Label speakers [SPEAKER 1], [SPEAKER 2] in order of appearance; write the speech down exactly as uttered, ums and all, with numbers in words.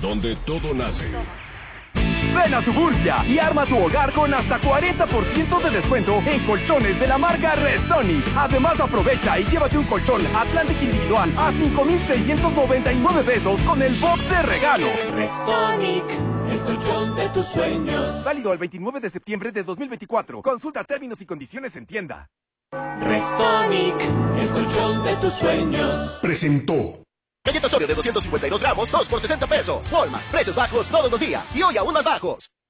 [SPEAKER 1] donde todo nace.
[SPEAKER 2] Ven a Suburbia y arma tu hogar con hasta cuarenta por ciento de descuento en colchones de la marca Restonic. Además, aprovecha y llévate un colchón Atlantic individual a cinco mil seiscientos noventa y nueve pesos con el box de regalo.
[SPEAKER 3] Restonic, el colchón de tus sueños.
[SPEAKER 2] Válido el veintinueve de septiembre de dos mil veinticuatro. Consulta términos y condiciones en tienda.
[SPEAKER 3] Restonic, el colchón de tus sueños.
[SPEAKER 4] Presentó.
[SPEAKER 5] Galletas Oreo de doscientos cincuenta y dos gramos, dos por sesenta pesos. Walmart, precios bajos todos los días y hoy aún más bajos.